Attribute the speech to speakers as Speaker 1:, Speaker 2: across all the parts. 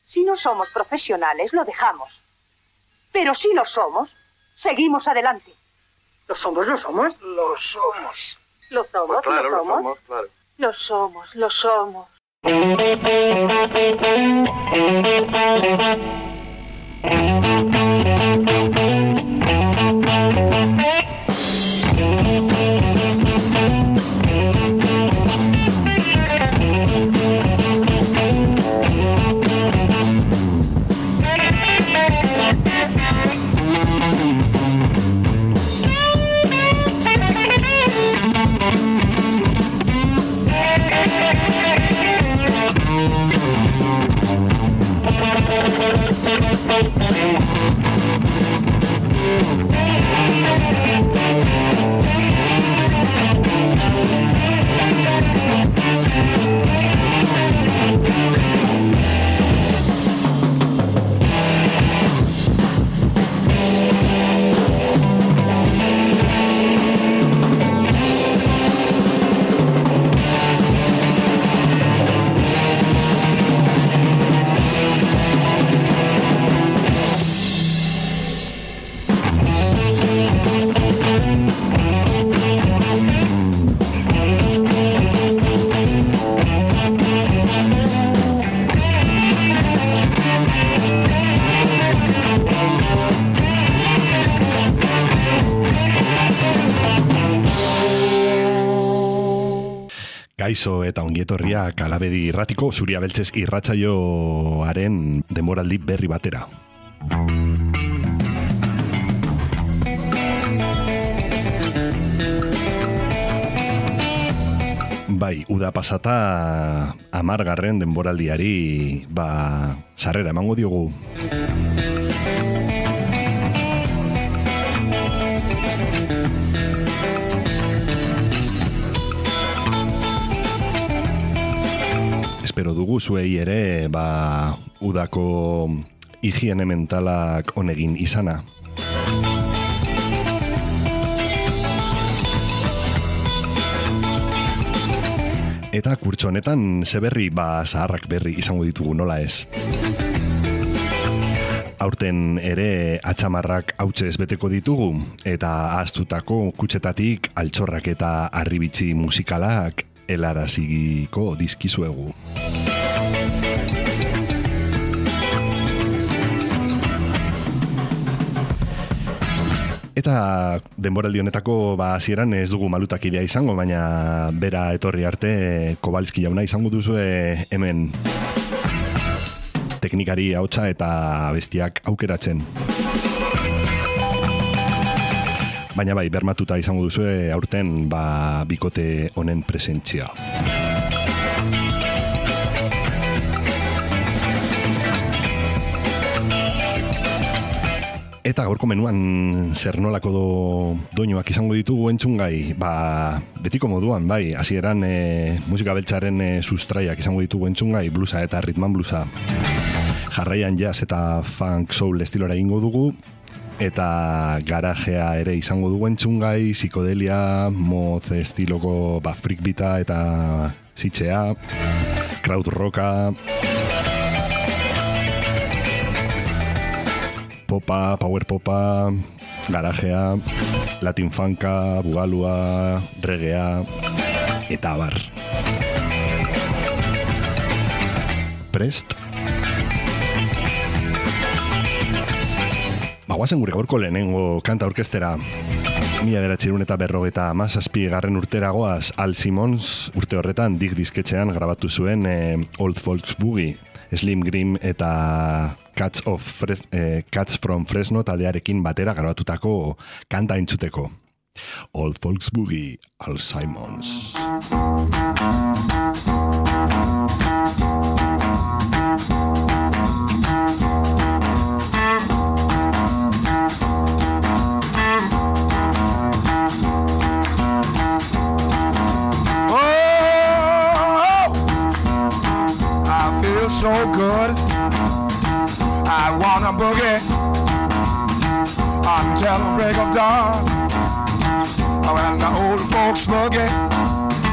Speaker 1: Si no somos profesionales, lo dejamos. Pero si lo somos, seguimos adelante. ¿Lo somos?
Speaker 2: Lo somos.
Speaker 1: ¿Lo somos?
Speaker 2: Pues claro,
Speaker 1: ¿Lo somos?
Speaker 2: Claro.
Speaker 1: Lo somos.
Speaker 3: Kaixo eta ongietorria Kalabedi irratiko Zuria Beltzez irratsaioaren denboraldi berri batera. Bai, uda pasata 10. denboraldiari sarrera emango diogu. Espero dugu zuei ere udako higiene mentalak onegin izana. Eta kurtso honetan ze berri zaharrak berri izango ditugu, nola ez. Aurten ere atxamarrak hautsez beteko ditugu eta ahaztutako kutsetatik altxorrak eta harribitxi musikalak helaraziko dizkizuegu. Eta denboraldi honetako hasieran ez dugu malutakidea izango, baina bera etorri arte Kobalski jauna izango duzue hemen teknikari ahotsa eta bestiak aukeratzen. Baina bai, bermatuta izango duzue aurten bikote honen presentzia. Eta gaurko menuan zer nolako doinuak izango ditugu entzungai, betiko moduan, hasieran musika beltzaren sustraiak izango ditugu entzungai, bluesa eta ritman bluesa. Jarraian jazz eta funk soul estilora egingo dugu, eta garajea ere izango dugu entzungai, psikodelia, moz estiloko freak beata eta zitxea, crowd rocka, popa, power popa, garajea, latin funka, bugalua, reggaea, eta abar. Prest? Guazen gure gaurko lehenengo kanta orkestera. 1957 urtera goaz, Al Simmons urte horretan Dig disketxean grabatu zuen Old Folks Boogie, Slim Grim eta Cats from Fresno taldearekin batera grabatutako kanta entzuteko. Old Folks Boogie, Al Simmons.
Speaker 4: So good, I wanna boogie until the break of dawn. When the old folks boogie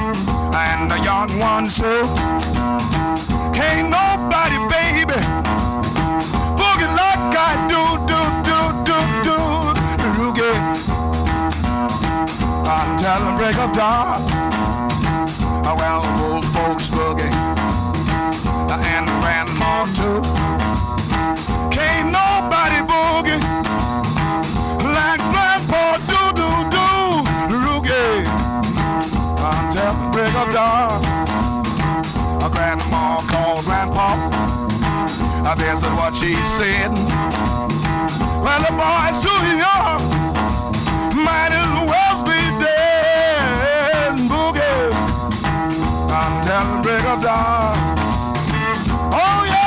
Speaker 4: and the young ones too. Ain't nobody, baby, break of dawn. Well, old folks boogie and grandma too. Can't nobody boogie like Grandpa do roogie until the break of dawn. Grandma called Grandpa. This is what she said. Well, the boy's too young, might as well be dead. Boogie until the break of dawn. Oh yeah.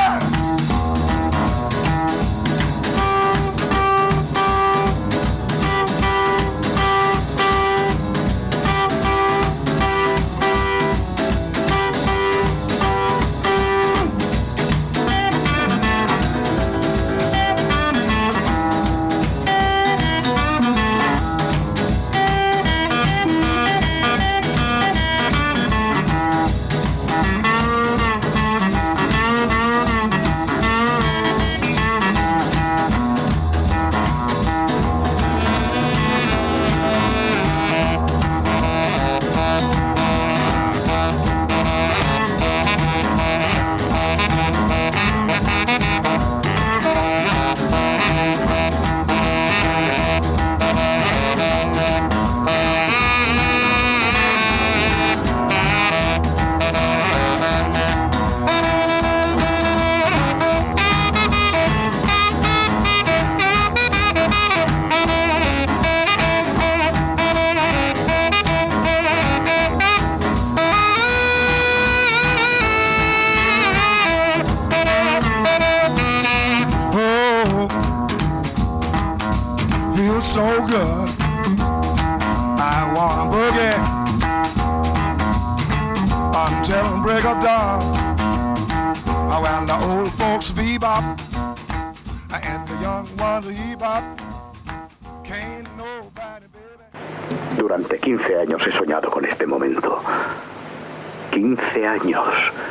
Speaker 4: So good, I wanna boogie until the break of dawn. When the old folks bebop and the young ones bebop, can't nobody, baby.
Speaker 2: Durante 15 años he soñado con este momento. 15 años.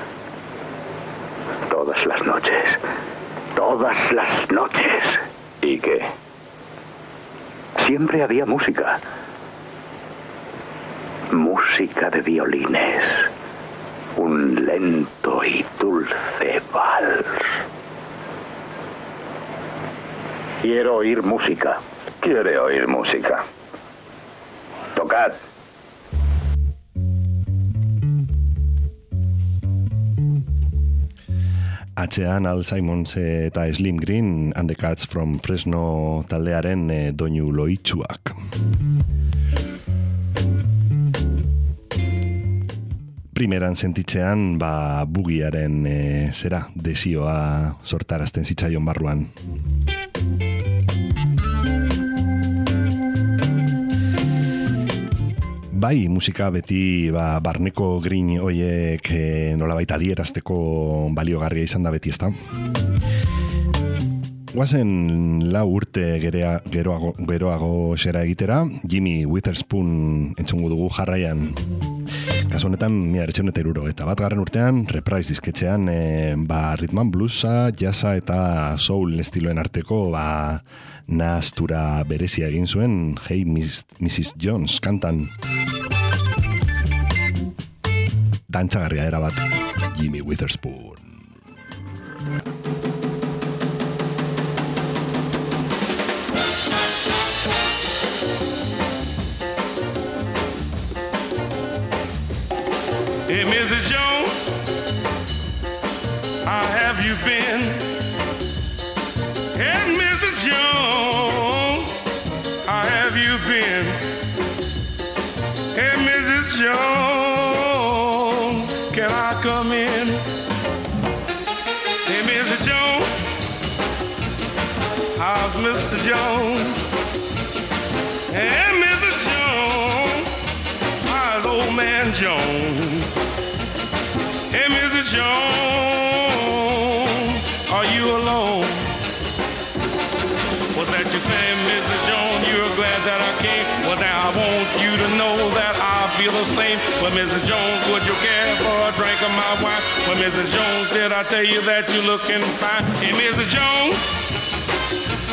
Speaker 2: Todas las noches. Todas las noches. ¿Y qué? Siempre había música. Música de violines. Un lento y dulce vals. Quiero oír música. ¿Quiere oír música? Tocad.
Speaker 3: Atzean Al Simons eta Slim Green and the Cats from Fresno taldearen doinu loitsuak. Primeran sentitzean, bugiaren zera, desioa sortarazten zitzaion barruan. Bai, musika beti barneko green hoiek nolabait adierazteko baliogarria izan da beti, ezta? Guazen 4 urte geroago xera egitera, Jimmy Witherspoon entzungu dugu jarraian. Kasu honetan, 1981 urtean, Reprise disketxean, rhythm and bluesa, jazza eta soul estiloen arteko, nahastura berezia egin zuen, Hey Mrs. Jones kantan. Dantzagarria erabat, Jimmy Witherspoon.
Speaker 5: Hey, Mrs. Jones, how have you been? Hey, Mrs. Jones, how have you been? Hey, Mrs. Jones, can I come in? Hey, Mrs. Jones, how's Mr. Jones? Hey, Mrs. Jones, how's old man Jones? Hey, Mrs. Jones, are you alone? What's that you saying, Mrs. Jones? You're glad that I came? Well, now I want you to know that I feel the same. Well, Mrs. Jones, would you care for a drink of my wine? Well, Mrs. Jones, did I tell you that you're looking fine? Hey, Mrs. Jones,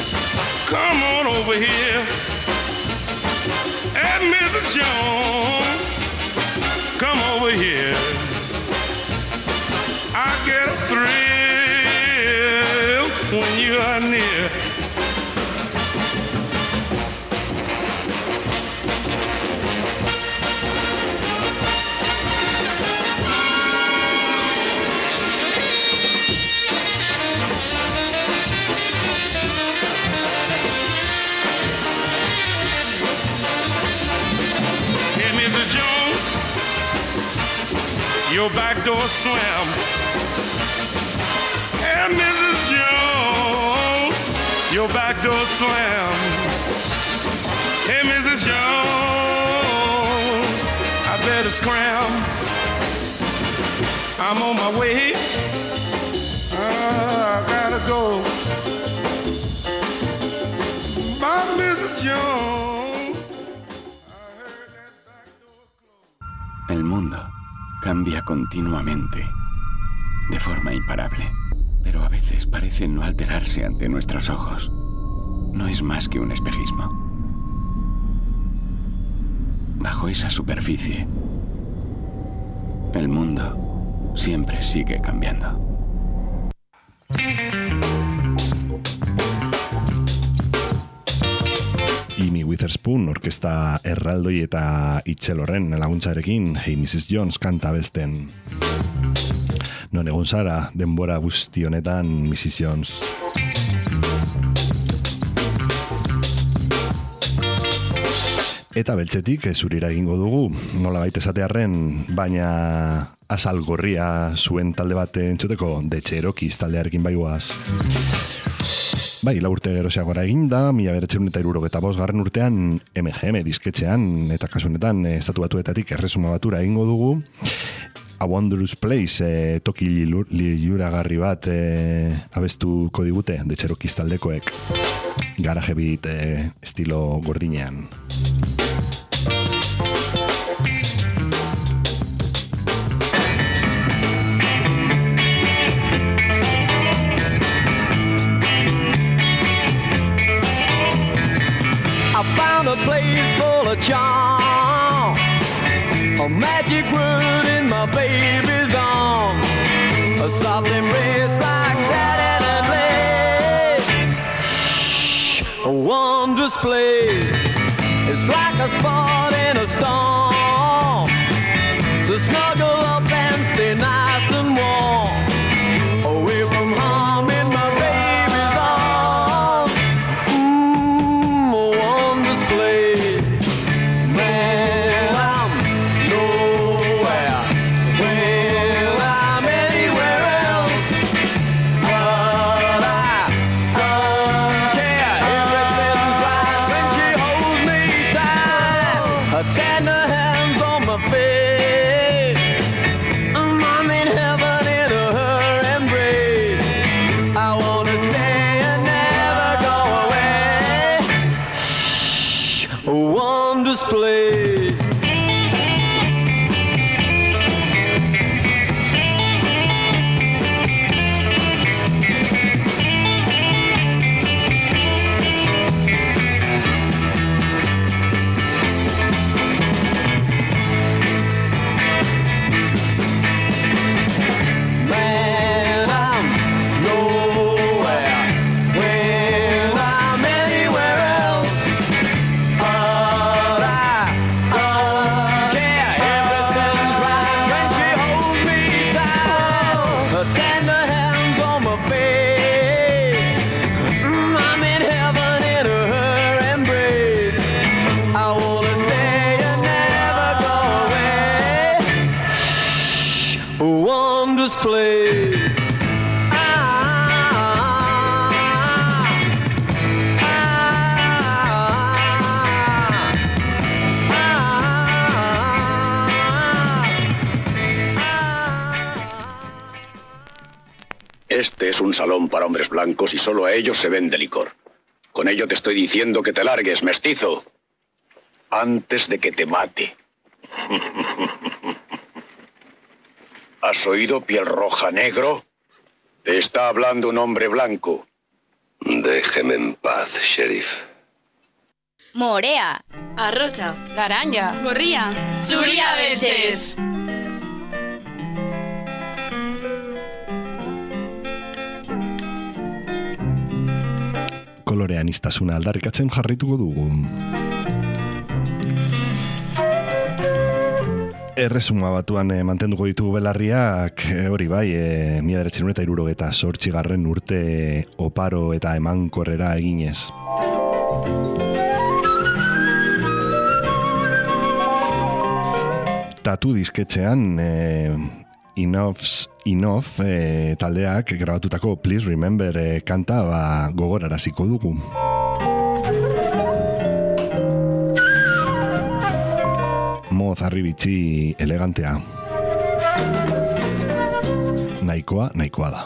Speaker 5: come on over here. Hey, Mrs. Jones, over here. I get a thrill when you are near. Your back door slam. And Mrs. Jones, your back door slam. Hey, Mrs. Jones, I better scram. I'm on my way. I gotta go. Bye, Mrs. Jones. I heard that back door close.
Speaker 6: El mundo cambia continuamente, de forma imparable, pero a veces parece no alterarse ante nuestros ojos. No es más que un espejismo. Bajo esa superficie, el mundo siempre sigue cambiando.
Speaker 3: Amy Witherspoon orkesta erraldoi eta itxelorren laguntzarekin Hey Mrs. Jones kanta besten. Non egon zara denbora guzti honetan, Mrs. Jones. Eta beltzetik zurira egingo dugu, nola baita esatearren, baina azal gorria zuen talde bat entzuteko, The Cherokees taldearekin baigoaz. Bai, 4 urte geroxeagora eginda, 1975 urtean MGM disketxean, eta kasunetan estatu batuetatik erresuma batura egingo dugu. A Wondrous Place, toki liluragarri bat abestuko digute, The Cherokees taldekoek. Garaje beat estilo gordinean.
Speaker 7: I found a place full of charm, a magic word in my baby's arm, a soft embrace like Saturday place. Shh, a wondrous place. It's like a spot in a storm. So snuggle up and stay nice and warm, away from harm in my baby's arms. A wondrous place. Man, I'm nowhere. Well, I'm anywhere else, but I don't care. Everything's right when she holds me tight. Her tender hands on my face. I'm in heaven in her embrace. I wanna stay and never go away. Shh, a wondrous place. Man, I'm nowhere when I'm anywhere else, but I don't care. Everything's right when she holds me tight. Her tender hands on my face. I'm in heaven in her embrace. I wanna stay and never go away. Shh, a wondrous place.
Speaker 2: Este es un salón para hombres blancos y solo a ellos se vende licor. Con ello te estoy diciendo que te largues, mestizo, antes de que te mate. ¿Has oído, piel roja, negro? Te está hablando un hombre blanco. Déjeme en paz, sheriff.
Speaker 8: Morea,
Speaker 9: Arrosa,
Speaker 10: Laranja,
Speaker 9: gorria, zuria beltzez.
Speaker 3: folklorean iztasuna aldarrikatzen jarrituko dugu. Erresuma Batuan mantenduko ditugu belarriak, hori bai, 1968 urte oparo eta emankorrera eginez. Tatu disketxean Enough's Enough taldeak grabatutako Please Remember kanta gogoraraziko dugu. Mozarri bitxi elegantea. Nahikoa da.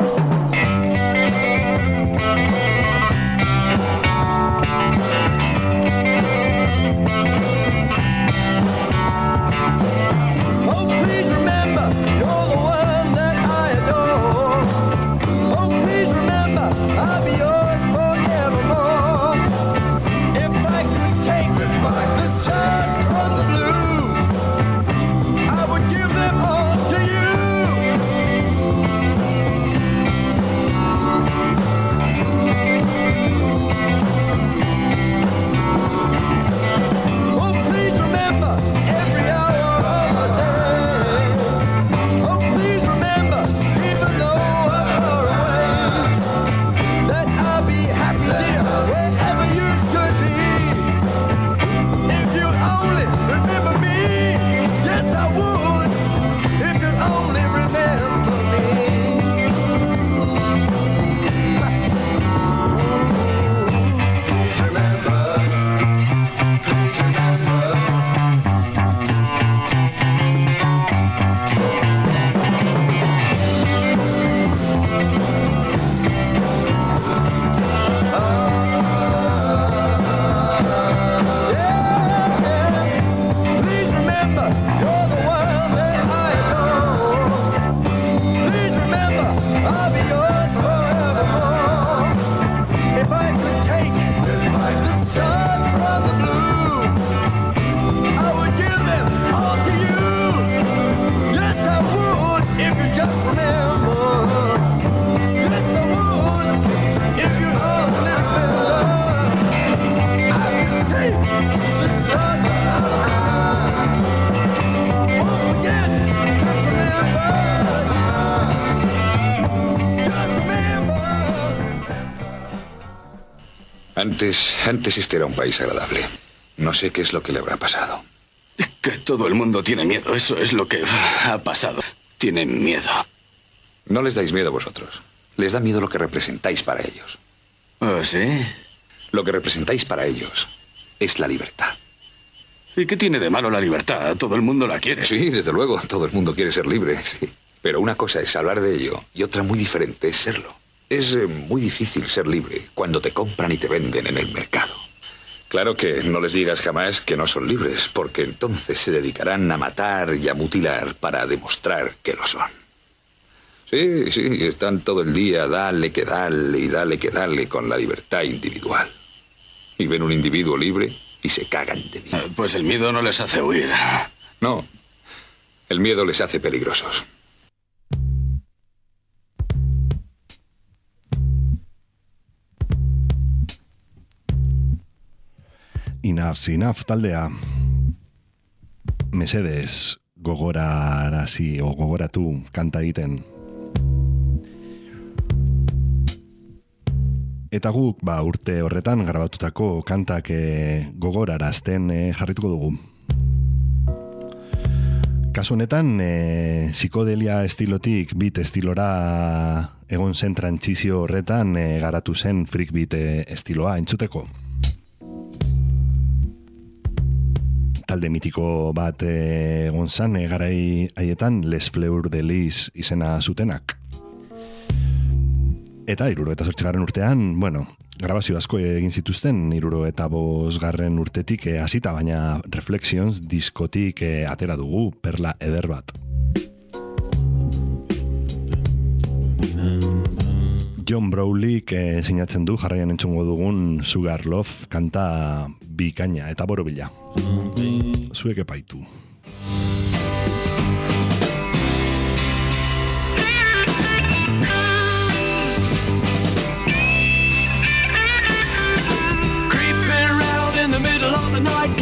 Speaker 8: Antes este era un país agradable. No sé qué es lo que le habrá pasado.
Speaker 6: Que todo el mundo tiene miedo. Eso es lo que ha pasado. Tienen miedo.
Speaker 8: No les dais miedo vosotros. Les da miedo lo que representáis para ellos.
Speaker 6: ¿Oh, sí?
Speaker 8: Lo que representáis para ellos es la libertad.
Speaker 6: ¿Y qué tiene de malo la libertad? Todo el mundo la quiere.
Speaker 8: Sí, desde luego. Todo el mundo quiere ser libre, sí. Pero una cosa es hablar de ello y otra muy diferente es serlo. Es muy difícil ser libre cuando te compran y te venden en el mercado. Claro que no les digas jamás que no son libres, porque entonces se dedicarán a matar y a mutilar para demostrar que lo son. Sí, están todo el día dale que dale con la libertad individual. Y ven un individuo libre y se cagan de miedo.
Speaker 6: Pues el miedo no les hace huir.
Speaker 8: No, el miedo les hace peligrosos.
Speaker 3: Enough taldea. Mesedez gogorarazi o gogoratu kanta egiten. Eta guk urte horretan grabatutako kantak gogorarazten jarrituko dugu. Kasu honetan psikodelia estilotik beat estilora egon zen trantsizio horretan garatu zen freak beat estiloa entzuteko. Talde mitiko bat egon zan, garai haietan Les Fleurs de Lis izena zutenak. Eta 78. urtean, grabazio asko egin zituzten, 75. urtetik hasita, baina Reflections diskotik atera dugu perla eder bat. John Browlik sinatzen du jarraian entzungo dugun Sugar Love kanta bikaina eta borobila. Zuek epaitu.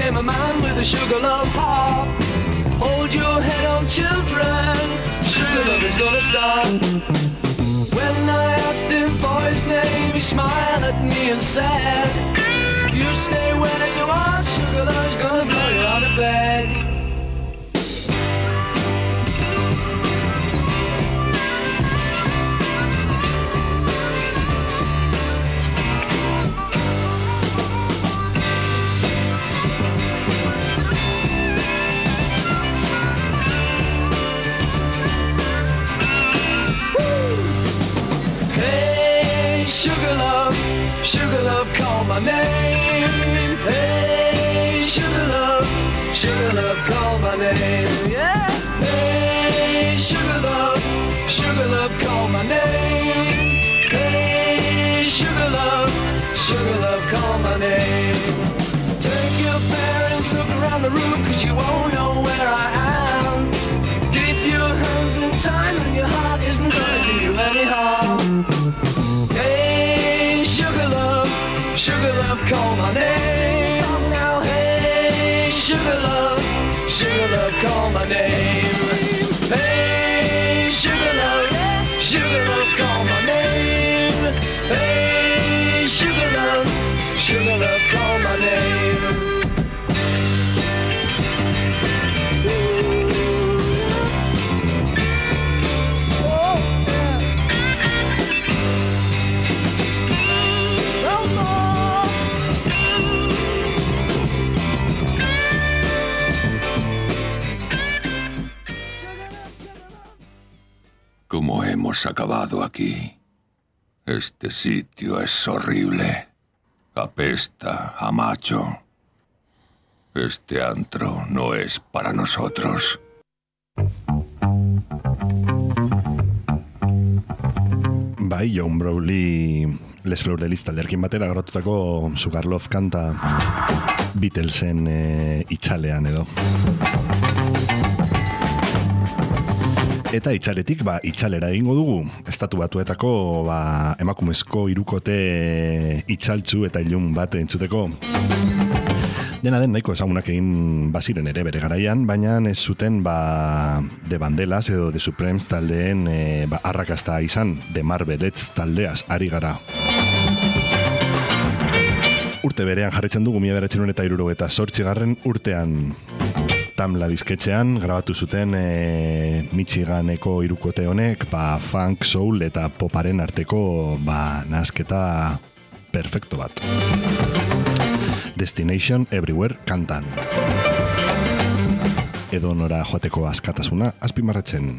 Speaker 7: became a man with a sugar love heart. Hold your head on, children, sugar love is gonna start. When I asked him for his name, he smiled at me and said, you stay where you are, sugar love's gonna blow you out of bed. Sugar love, call my name. Hey, sugar love, call my name. Yeah. Hey, sugar love, call my name. Hey, sugar love, call my name. Take your parents, look around the room, 'cause you won't know where I am. Keep your hands in time and your heart isn't gonna do you any harm. Hey, sugar love, call my name. Come now, hey, sugar love, call my name. Hey, sugar love, call my name. Hey, sugar love, call my name.
Speaker 9: ¿Cómo hemos acabado aquí? Este sitio es horrible. Apesta a macho. Este antro no es para nosotros.
Speaker 3: Bai, John Browley Les Fleurs talderekin batera garatutako Sugar Love kanta Beatlesen itxalean edo. Eta itxaletik, itxalera egingo dugu. Estatu Batuetako emakumezko hirukote itxaltzu eta ilun bat entzuteko. Dena den nahiko ezagunak egin baziren ere bere garaian, baina ez zuten The Vandellas edo The Supremes taldeen arrakasta izan, The Marvelettes taldeaz ari gara. Urte berean jarraitzen dugu 1978 urtean Tamla disketxean grabatu zuten Michiganeko hirukote honek funk, soul eta poparen arteko nahasketa perfecto bat. Destination Everywhere kantan. Edo nora joateko askatasuna azpimarratzen.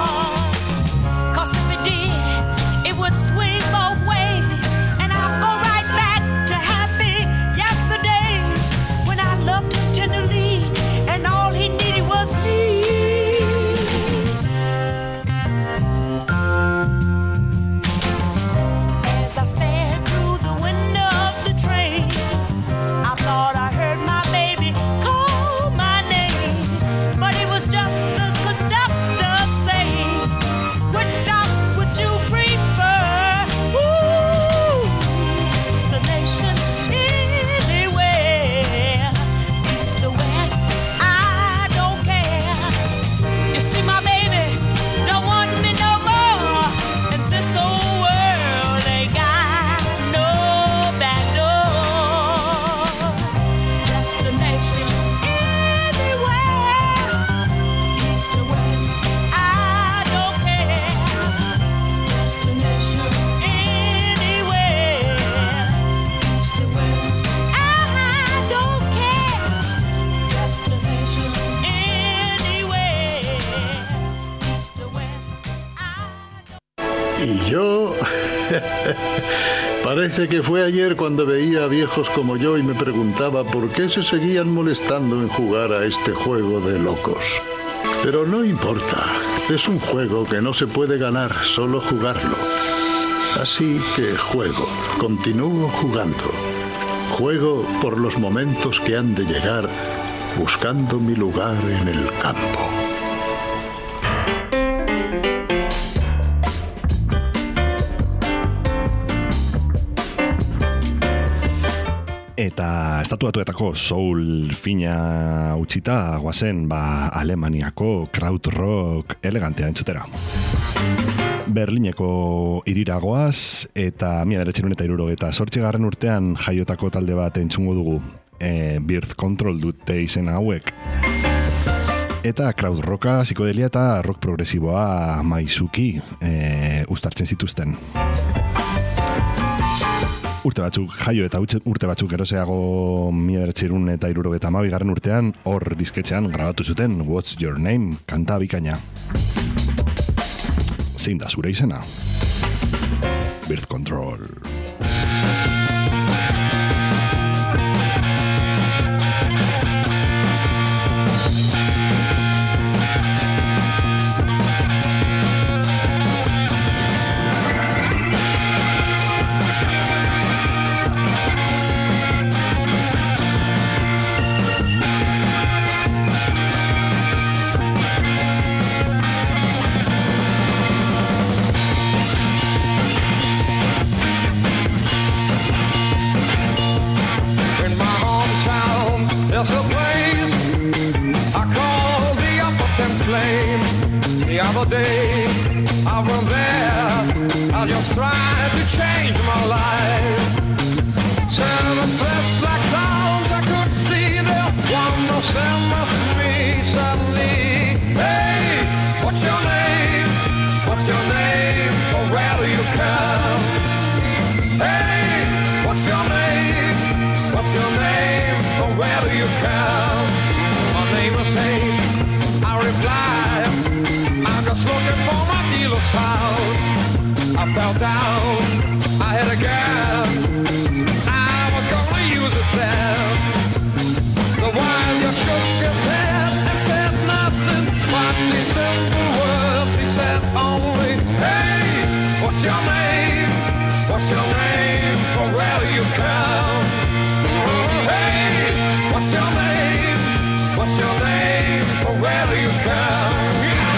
Speaker 10: Swing both ways, and I'll go right. Y yo... Parece que fue ayer cuando veía a viejos como yo y me preguntaba por qué se seguían molestando en jugar a este juego de locos. Pero no importa, es un juego que no se puede ganar, solo jugarlo. Así que juego, continúo jugando. Juego por los momentos que han de llegar, buscando mi lugar en el campo.
Speaker 3: Eta estatuatuetako soul fina utzita guazen Alemaniako krautrock elegantea entzutera. Berlineko iriragoaz eta 1978 urtean jaiotako talde bat entzungo dugu. Birth Control dute izena hauek. Eta krautrocka, psikodelia eta rock progresiboa maizuki uztartzen zituzten. Urte batzuk jaio eta urte batzuk gerozeago 1972 urtean hor disketxean grabatu zuten What's Your Name kanta bikaina. Zein da zure izena? Birth Control.
Speaker 7: There's a place I call the Upper Thames Claim. The other day I went there, I just tried to change my life. 7 steps like clowns I could see there. One of them must be suddenly. Hey, what's your name? What's your name? Or where do you come? Hey, what's your name? What's your name? Or where do you come? My neighbor said, I replied, I'm just looking for my dealer's house. I fell down, I hit a gun, I was gonna use it then. The wise just shook his head and said nothing but these simple words. He said only, hey, what's your name? What's your name? From where do you come? Hey, what's your name? What's your name? From where do you come?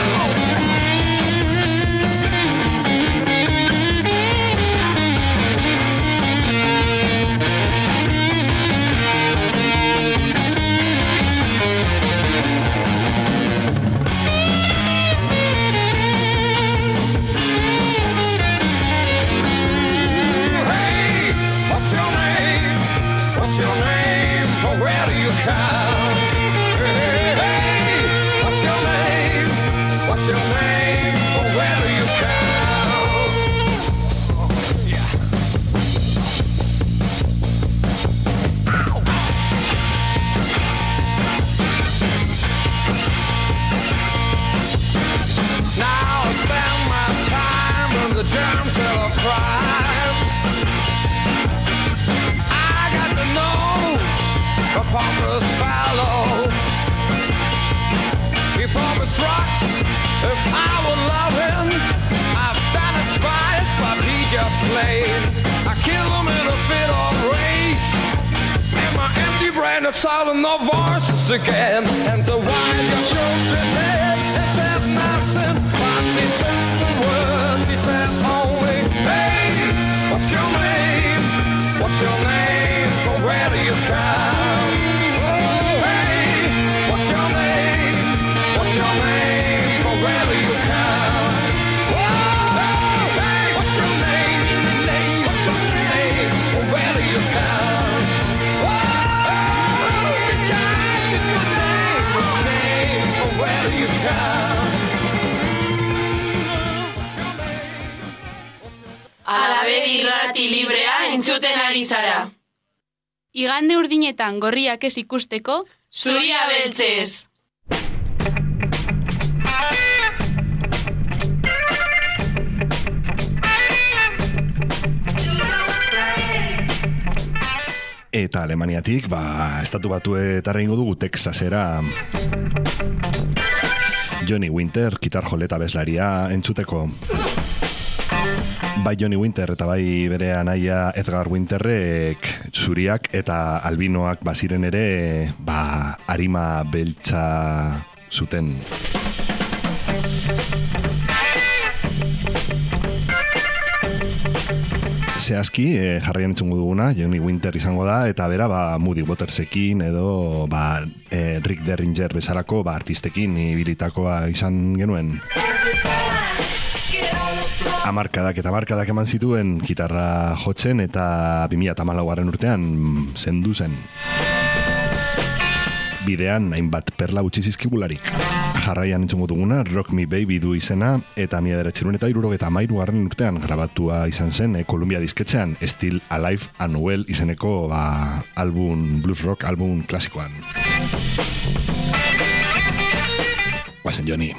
Speaker 7: The germs of crime. I got to know the pauper's fallow. He promised drugs if I would love him. I've done it twice, but he just slayed. I killed him in a fit of rage. And my empty brain is silent, no voices again. And the wise just shook his head and said nothing but these simple words. He said only, hey, what's your name? What's your name? From where do you come? Oh, hey, what's your name? What's your name? From where do you come? Oh, hey, what's your name? What's your name? From where do you come? Oh, your name? From where do you come?
Speaker 11: Alabe irrati librea entzuten ari zara.
Speaker 12: Igande urdinetan gorriak ez ikusteko,
Speaker 11: zuria beltzez.
Speaker 3: Eta Alemaniatik, estatu batuetara ingo dugu Texasera Johnny Winter, gitar joleta bezlaria entzuteko. Bai Johnny Winter eta bai bere anaia Edgar Winterrek zuriak eta albinoak baziren ere arima beltza zuten. Zehazki, jarraian entzungo duguna, Johnny Winter izango da, eta bera Moody Watersekin edo Rick Derringer bezalako artistekin ibilitakoa izan genuen. Amarkadak eman zituen gitarra jotzen eta 2014 urtean zendu zen. Bidean hainbat perla utzi zizkigularik. Jarraian entzungo duguna Rock Me Baby du izena eta 1973 urtean grabatua izan zen Columbia disketxean Still Alive and Well izeneko album, blues rock album klasikoan. Guazen Johnny.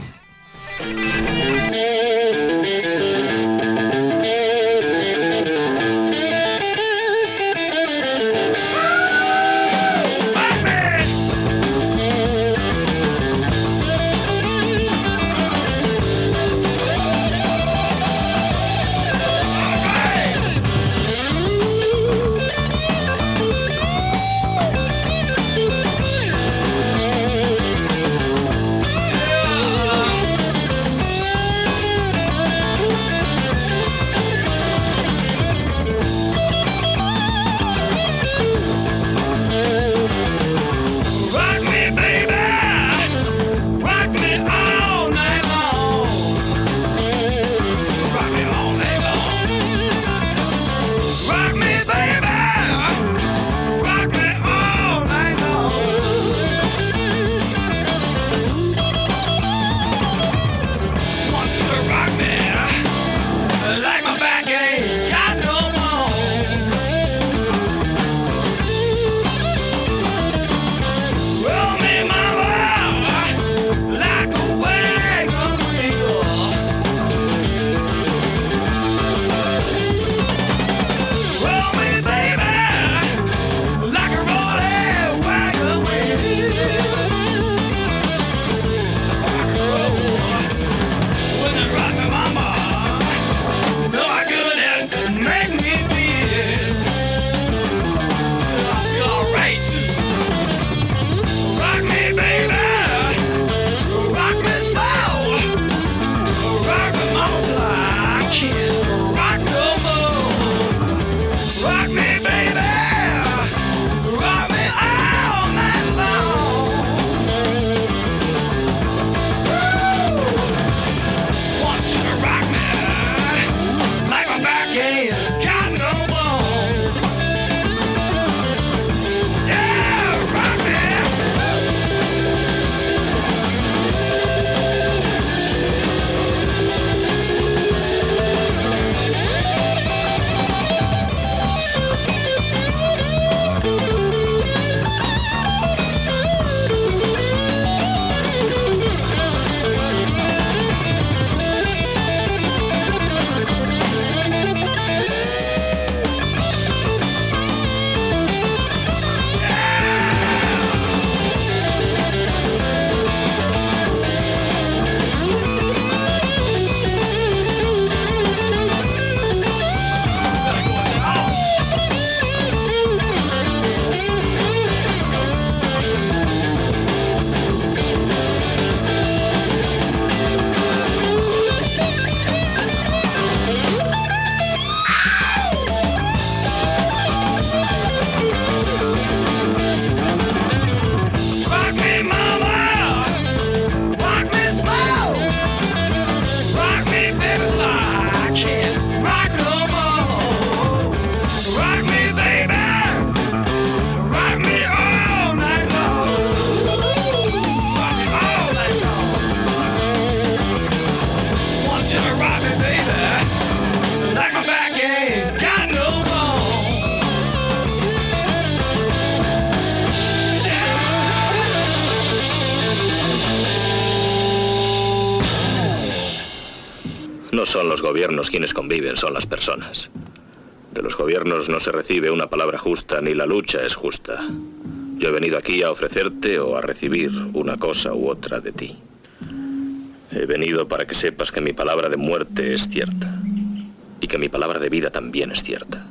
Speaker 13: No son los gobiernos quienes conviven, son las personas. De los gobiernos no se recibe una palabra justa, ni la lucha es justa. Yo he venido aquí a ofrecerte o a recibir una cosa u otra de ti. He venido para que sepas que mi palabra de muerte es cierta. Y que mi palabra de vida también es cierta.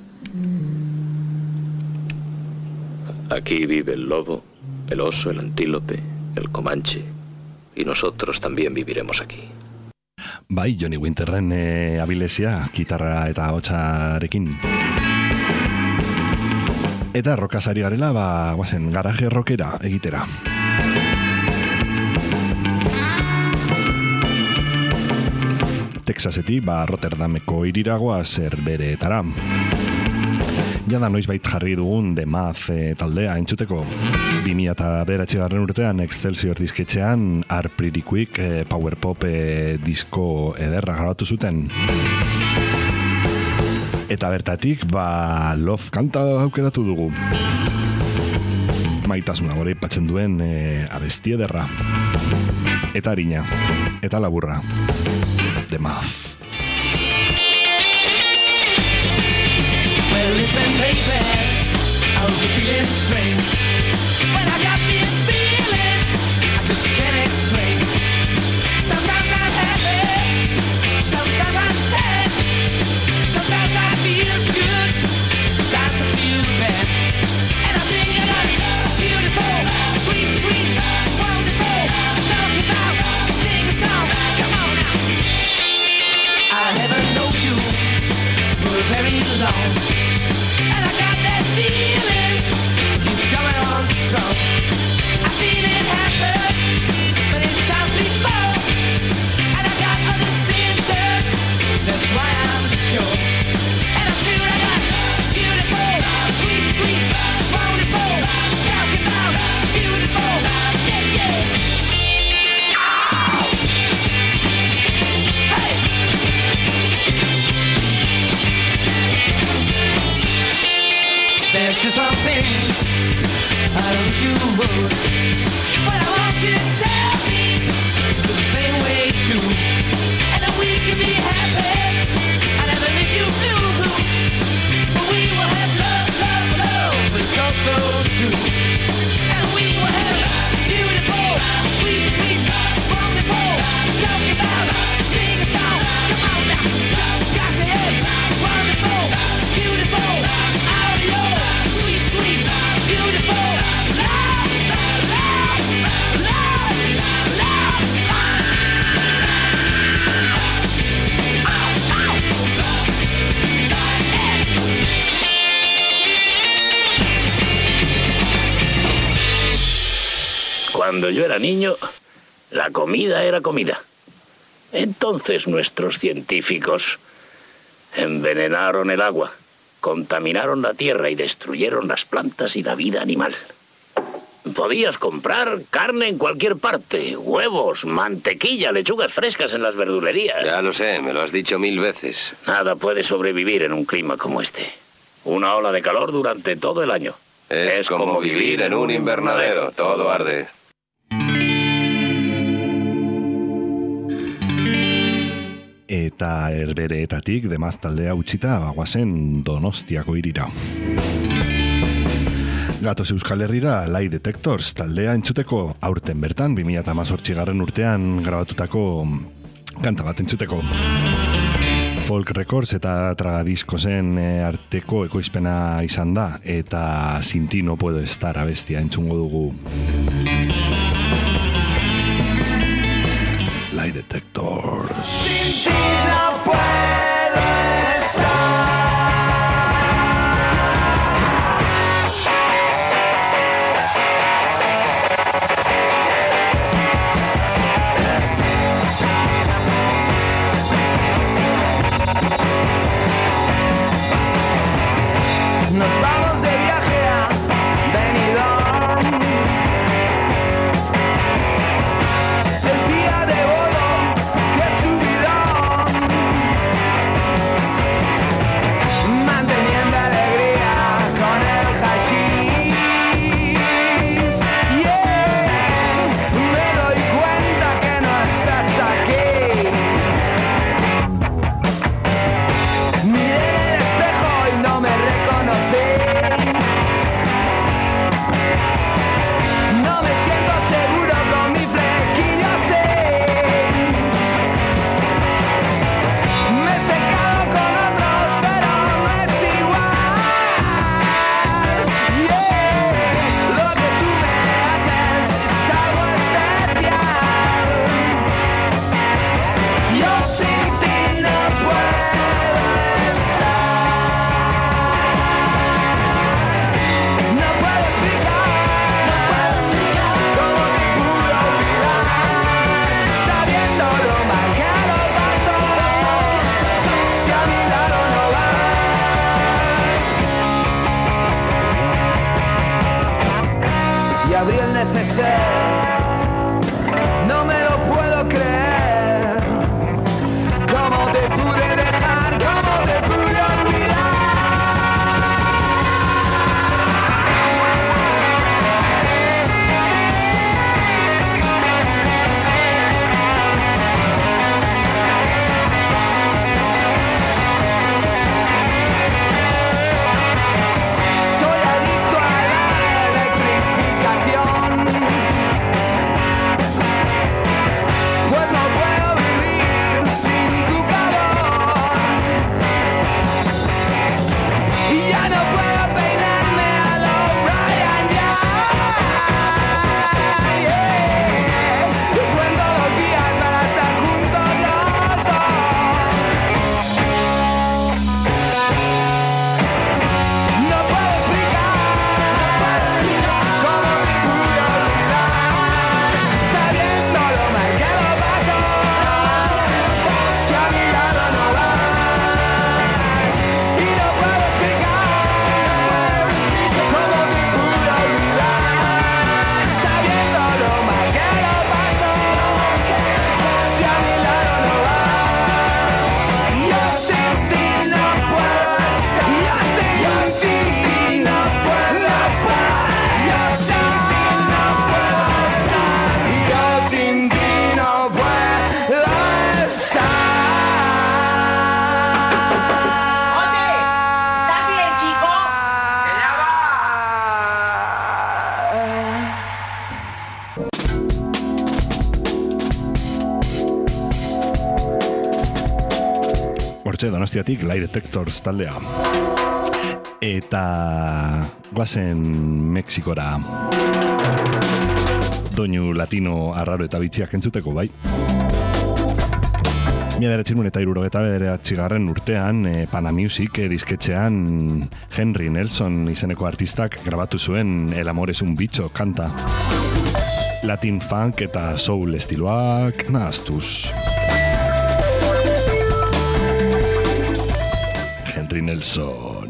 Speaker 13: Aquí vive el lobo, el oso, el antílope, el comanche. Y nosotros también viviremos aquí.
Speaker 3: Bai, Johnny Winterren abilesia, gitarra eta ahotsarekin. Eta rokasari garela, guazen, garaje rockera egitera. Texasetik, Rotterdameko iriragoa Zerberetara. Jada noizbait jarri dugun The Math taldea entzuteko. 2009 urtean Excelsior disketxean Are Pretty Quick power pop disko ederra grabatu zuten. Eta bertatik, Love kanta aukeratu dugu. Maitasuna gore patzen duen abesti ederra. Eta harina. Eta laburra. The Math.
Speaker 7: Well, listen, baby, I was feeling strange. When I got me a feeling I just can't explain. Sometimes I'm happy, sometimes I'm sad. Sometimes I feel good, sometimes I feel bad. And I think I got beautiful, sweet, sweet, wonderful. Talk about, sing a song, come on now. I haven't known you for very long. And I got that feeling it keeps coming on strong. I've seen it happen many times before. And I got other symptoms, that's why I'm sure. And I'm sure I got beautiful, sweet, sweet, wonderful. Talking about beautiful, yeah, yeah. Hey! There's just one thing I wish you would. What I want you to tell me the same way too. And then we can be happy. I never make you blue. But we will have love, love, love. It's all so true. And we will have beautiful, sweet, sweet, wonderful. Talk about, sing a song. Come on now. Got to have wonderful, beautiful. Out of your sweet, sweet, beautiful love, love, love, love, love.
Speaker 13: Cuando yo era niño, la comida era comida. Entonces nuestros científicos envenenaron el agua, contaminaron la tierra y destruyeron las plantas y la vida animal. Podías comprar carne en cualquier parte, huevos, mantequilla, lechugas frescas en las verdulerías.
Speaker 14: Ya lo sé, me lo has dicho 1000 veces.
Speaker 13: Nada puede sobrevivir en un clima como este. Una ola de calor durante todo el año.
Speaker 14: Es como vivir en un invernadero, todo arde.
Speaker 3: Eta Herbereetatik The Math taldea utzita guazen Donostiako irira. Gatoz Euskal Herrira Lie Detectors taldea entzuteko aurten bertan 2018 urtean grabatutako kanta bat entzuteko. Folk Records eta Tragadiskosen arteko ekoizpena izan da eta Sin ti no puedo estar abestia entzungo dugu. Lie Detectors.
Speaker 7: Sin ti no puedo estar. Nos vamos de viaje a Benidorm. Es día de bolo, qué subidón. sé, no me lo puedo creer. ¿Cómo te pude dejar? ¿Cómo te pude olvidar? Soy adicto a la electrificación, pues no puedo vivir sin tu calor. Y ya no puedo peinarme a lo Brian yeah. Y cuento los días para estar juntos los dos. No puedo explicar cómo te pude olvidar, sabiendo lo mal que lo paso, si a mi lado no vas. Y no puedo explicar cómo te pude olvidar, sabiendo lo mal que lo paso, si a mi lado no vas. Yo sin ti no puedo estar, yo sin ti no puedo estar, yo sin ti no puedo estar, yo sin ti no puedo estar.
Speaker 15: Oye, ¿estás bien, chico? Que ya va.
Speaker 3: Hortxe Donostiatik Lie Detectors taldea. Eta guazen Mexikora. Doinu latino arraro eta bitxiak entzuteko, bai. 1979 urtean Pana Music disketxean Henry Nelson izeneko artistak grabatu zuen El amor es un bicho kanta. Latin funk eta soul estiloak nahastuz. Henry Nelson.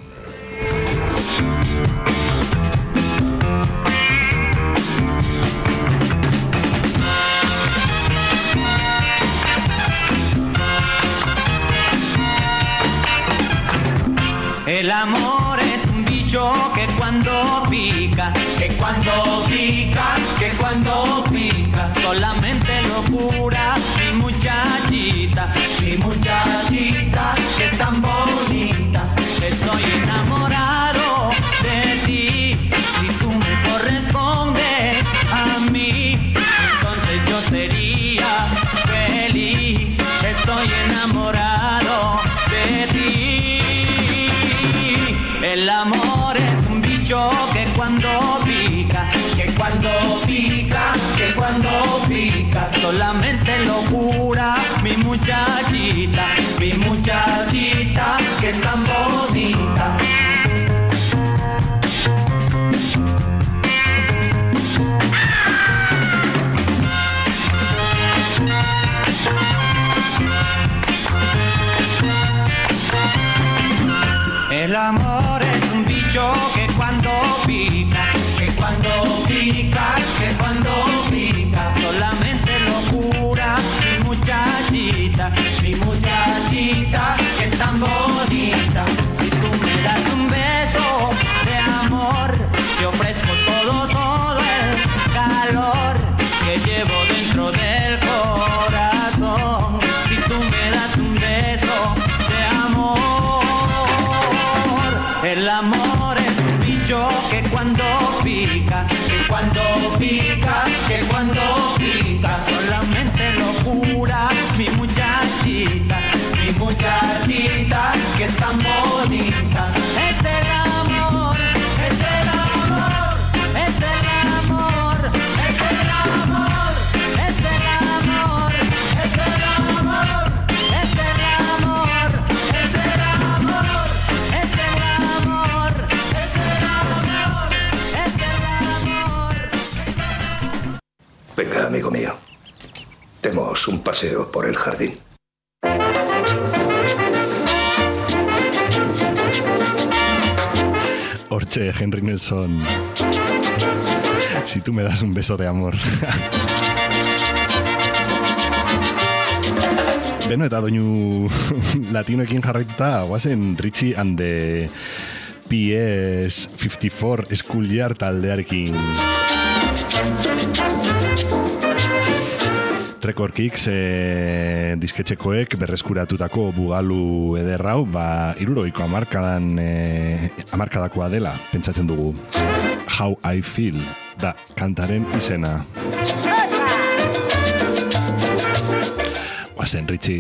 Speaker 16: El amor es un bicho que cuando pica, que cuando pica, que cuando pica, solamente locura, mi muchachita, que es tan bonita. Estoy enamorado de ti, si tú me correspondes a mí, entonces yo sería feliz. Estoy enamorado de ti. El amor es un bicho que cuando pica, que cuando pica, que cuando pica, solamente locura, mi muchachita, que es tan bonita. El amor es un bicho que cuando pica, que cuando pica, que cuando pica, solamente locura, mi muchachita, que es tan bonita. Si tú me das un beso de amor, te ofrezco todo el calor que llevo dentro del corazón. Si tú me das un beso de amor. El amor es un bicho que cuando pica, que cuando pica, que cuando pica, solamente locura, mi muchachita, que es tan bonita. Es el amor, es el amor, es el amor, es el amor, es el amor, es el amor, es el amor, es el amor, es el amor, es el amor, es el amor.
Speaker 17: Venga, amigo mío. Demos un paseo por el jardín.
Speaker 3: Hortxe Henry Nelson. Si tú me das un beso de amor. Beno, eta doinu latinoekin jarraituta, guazen Richie and the PS54 Schoolyard taldearekin. Record Kicks disketxekoek berreskuratutako bugalu ederrau, 60ko hamarkadakoa dela, pentsatzen dugu. How I Feel da kantaren izena. Guazen, Richie.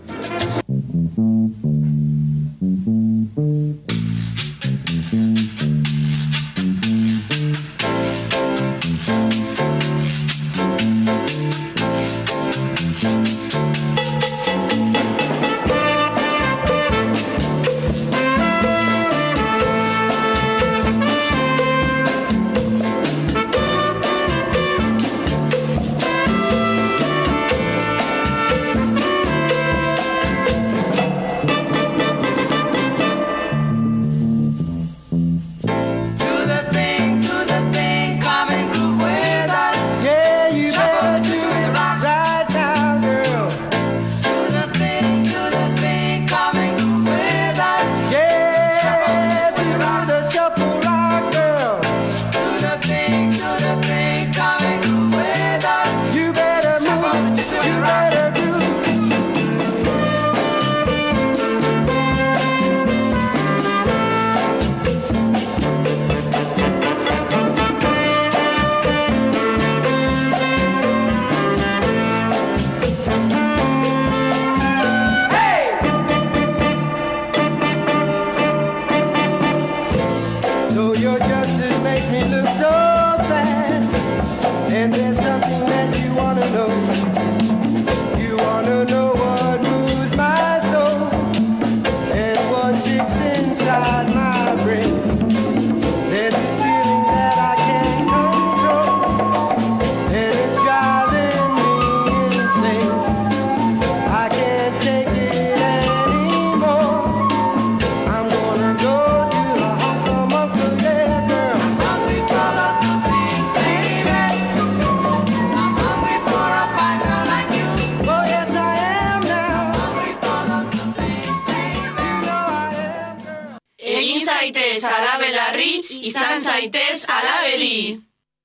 Speaker 11: Izan zaitez alabedi.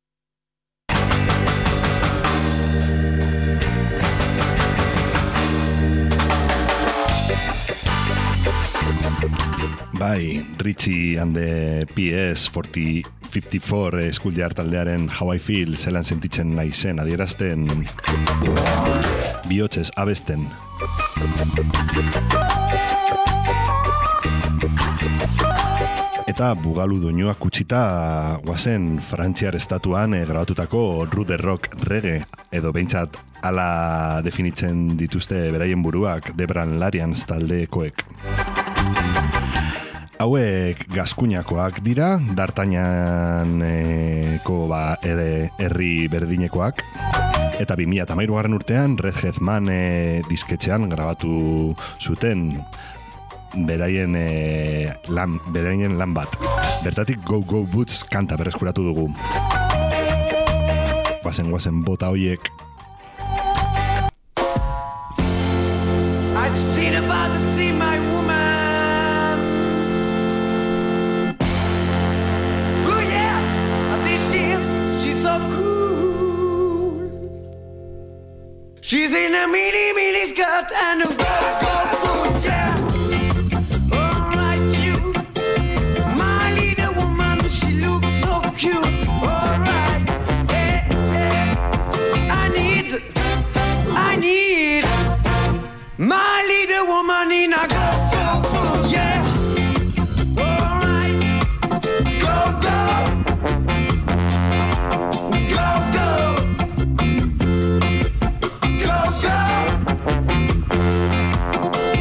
Speaker 3: Bai, Richie and the PS54 Schoolyard taldearen How I Feel zelan sentitzen naizen adierazten bihotzez abesten. Eta bugalu doinuak kutsita guazen Frantziar estatuan grabatutako Rude Rock reggae, edo behintzat ala definitzen dituzte beraien buruak Debran Larians taldekoek. Hauek Gaskuñakoak dira, D'Artagnaneko herri berdinekoak, eta 2013 urtean Red Headman disketxean grabatu zuten beraien lan bat. Bertatik Go Go Boots kanta berreskuratu dugu. Guazen bota hoiek.
Speaker 16: I seen about to see my woman. Oh yeah, I think she's so cool. She's in a mini skirt and a go boots, yeah. Cute, alright, hey, hey. I need my little woman in a go, yeah. Alright, go, go, go, go, go, go.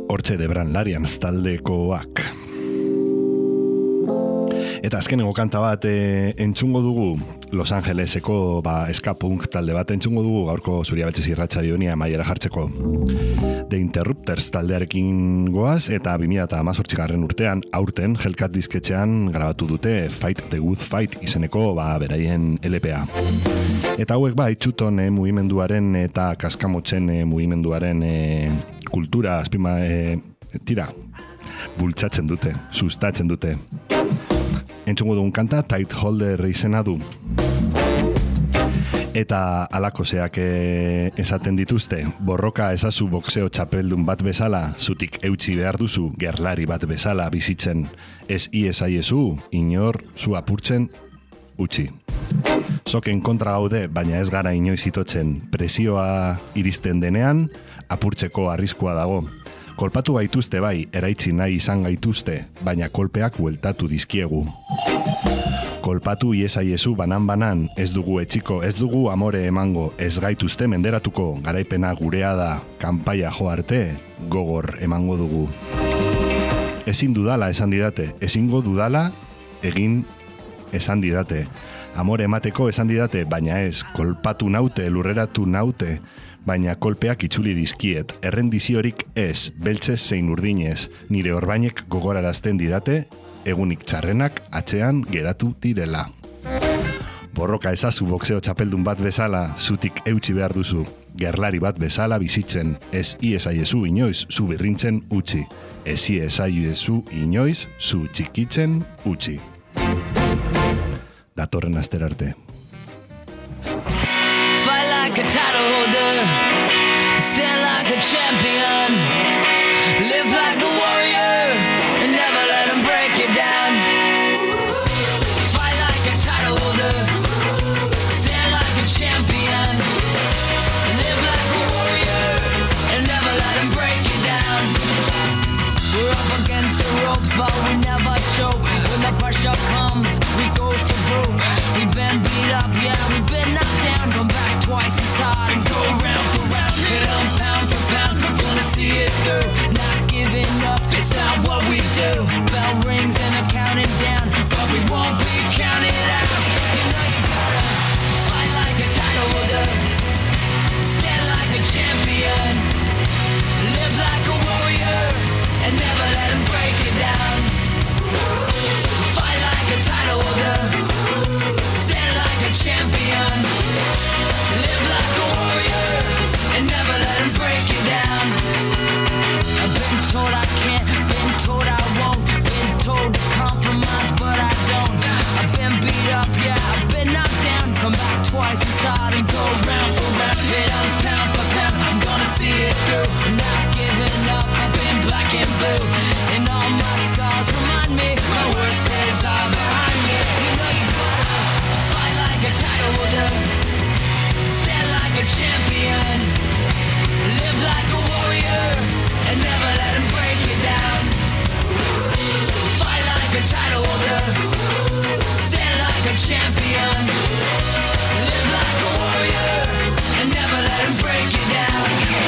Speaker 3: Hortxe Debran Larians taldekoak. Eta azkenengo kanta bat entzungo dugu, Los Angeleseko ska punk talde bat entzungo dugu, gaurko Zuria Beltzez irratxa dionia maiera jartzeko. The Interrupters taldearekin goaz, eta 2018 urtean, aurten, Hellcat disketxean grabatu dute Fight the Good Fight izeneko beraien LPA. Eta hauek itxuton mugimenduaren eta kaskamotzen mugimenduaren kultura, bultzatzen dute, sustatzen dute. Entzungo dugun kanta, Tight Holder izena du. Eta alakoseak esaten dituzte, borroka ezazu boxeo txapeldun bat bezala, zutik eutxi behar duzu, gerlari bat bezala bizitzen, ez iesaiezu, inor zu apurtzen utzi. Soken kontra gaude, baina ez gara inoiz itotzen, presioa iristen denean, apurtzeko arriskua dago. Kolpatu gaituzte bai, eraitzi nahi izan gaituzte, baina kolpeak bueltatu dizkiegu. Kolpatu iesaiezu banan-banan, ez dugu etxiko, ez dugu amore emango, ez gaituzte menderatuko, garaipena gurea da, kanpaia jo arte, gogor emango dugu. Ezin dudala esan didate, ezingo dudala egin esan didate. Amore emateko esan didate, baina ez, kolpatu naute, lurreratu naute, baina kolpeak itzuli dizkiet, errendiziorik ez, beltzez zein urdinez, nire orbainek gogorarazten didate, egunik txarrenak atzean geratu direla. Borroka ezazu boxeo txapeldun bat bezala, zutik eutxi behar duzu, gerlari bat bezala bizitzen, ez iesaiezu inoiz zu birrintzen utzi, ez iesaiezu inoiz zu txikitzen utzi. Datorren aster arte.
Speaker 18: Fight like a title holder, stand like a champion, live like a warrior, and never let them break you down. Fight like a title holder, stand like a champion, live like a warrior, and never let them break you down. We're up against the ropes, but we never choke. When the pressure comes, we go for broke. We've been beat up, yeah, we've been knocked down. Come back twice as hard and go round for round. Hit 'em pound for pound, we're gonna see it through. Not giving up, it's not what we do. Bell rings and they're counting down, but we won't be counted out. You know you gotta fight like a title holder, stand like a champion, live like a warrior, and never let them break you down. Fight like a title holder, stand like a champion, live like a warrior, and never let them break you down. I've been told I can't, been told I won't, been told to compromise, but I don't. I've been beat up, yeah, I've been knocked down. Come back twice as hard and go round for round. Hit 'em pound for pound, I'm gonna see it through. I'm not giving up, I've been black and blue, and all my scars remind me my worst days are behind me. You know you gotta fight like a title holder, stand like a champion, live like a warrior, and never let them break you down. Fight like a title holder, stand like a champion, live like a warrior, and never let them break you down.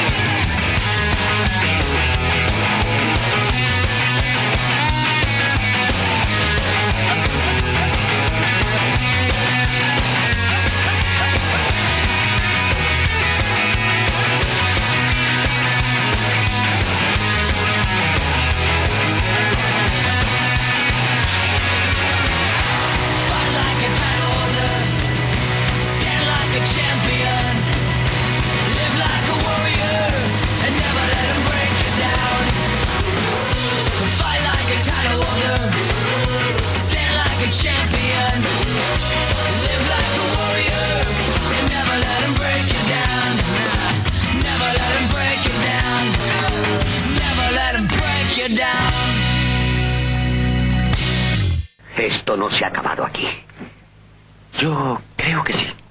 Speaker 18: Champion, live like a warrior, and never let them break you down. Fight like a title holder, stand like a champion, live like a warrior, and never let them break you down. Never let them break you down. Never let them break you down.
Speaker 19: Esto no se ha acabado aquí. Yo creo que sí.